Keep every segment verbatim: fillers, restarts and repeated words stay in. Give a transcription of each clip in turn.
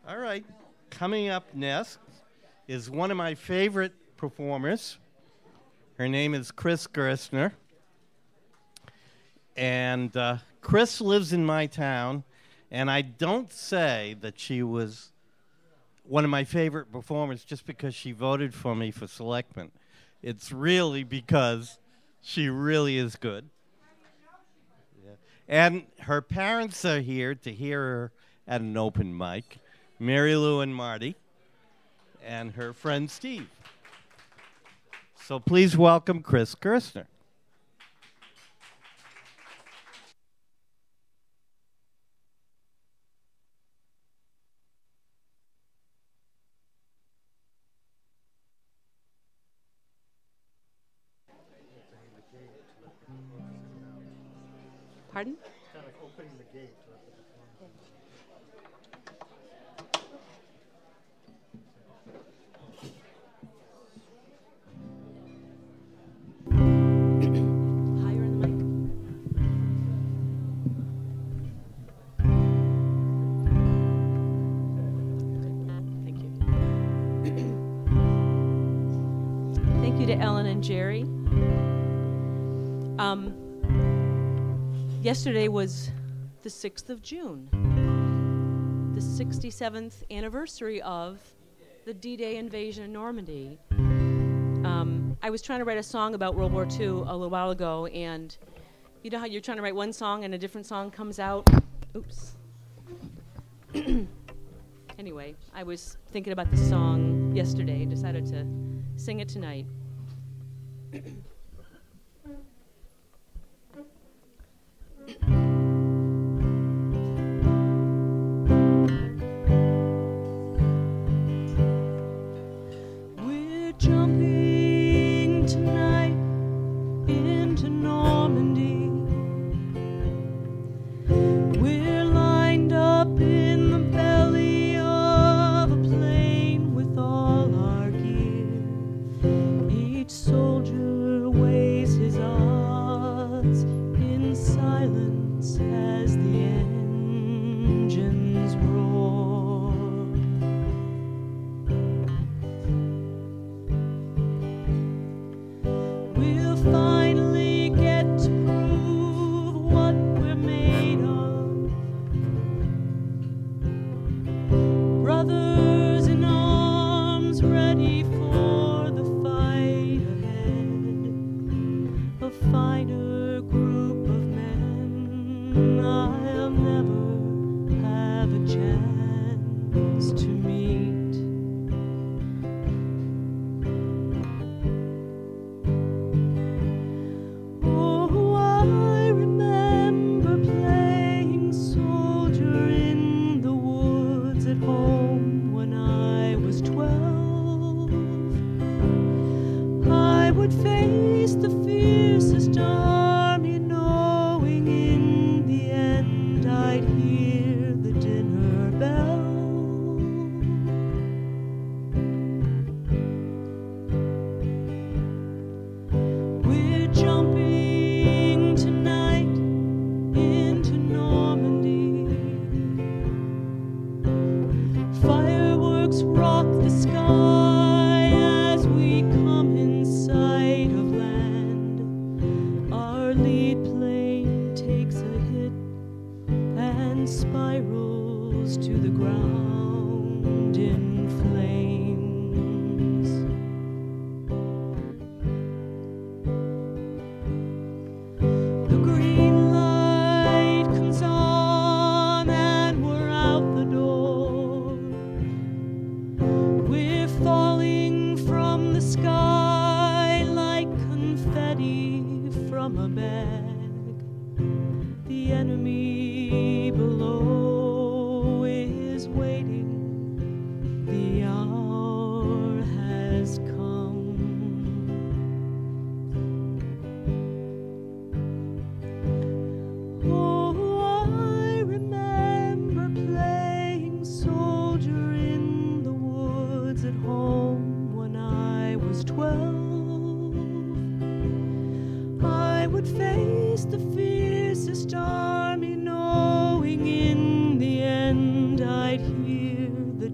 All right. Coming up next is one of my favorite performers. Her name is Chris Gerstner. And uh, Chris lives in my town, and I don't say that she was one of my favorite performers just because she voted for me for selectman. It's really because she really is good. Yeah. And her parents are here to hear her at an open mic, Mary Lou and Marty, and her friend Steve. So please welcome Chris Gerstner. Pardon? Kind of opening the gate. Higher in the mic. Thank you. Thank you to Ellen and Jerry. Um, yesterday was the sixth of June, the sixty-seventh anniversary of the D-Day invasion of Normandy. Um, I was trying to write a song about World War Two a little while ago, and you know how you're trying to write one song and a different song comes out? Oops. Anyway, I was thinking about the song yesterday, decided to sing it tonight. We're jumping tonight into Normandy. We're lined up in the belly of a plane with all our gear. Each soldier weighs his odds in silence as the engines roar. We'll finally get to prove what we're made of. Brothers in arms ready for the fight ahead. A finer group of men I'll never have a chance to meet. Oh, I remember playing soldier in the woods at home when I was twelve. I would face the fiercest army, knowing in the end I'd hear the dinner bell. We're jumping tonight into Normandy. Fireworks rock the sky as we come in sight of land. Our lead plane takes a hit and spirals to the ground in flames. The green light comes on and we're out the door. We're falling from the sky like confetti from a bag. The enemy below is waiting. The hour has come. Oh, I remember playing soldier in the woods at home when I was twelve. I would face the fiercest army, knowing in the end I'd hear the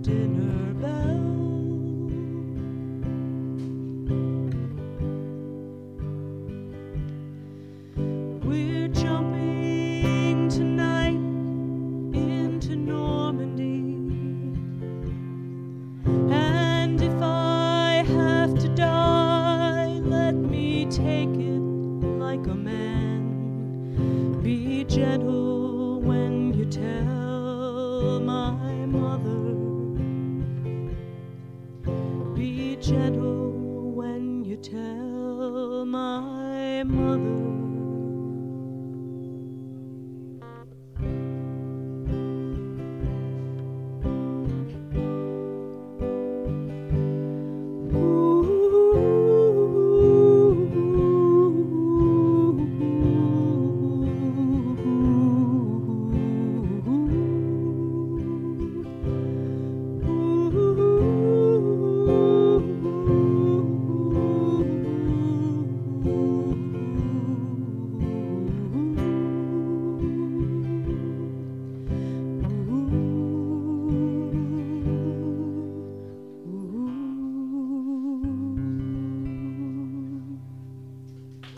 my mother. Be gentle when you tell my mother.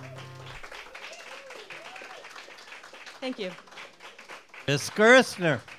Thank you. Miss Gerstner.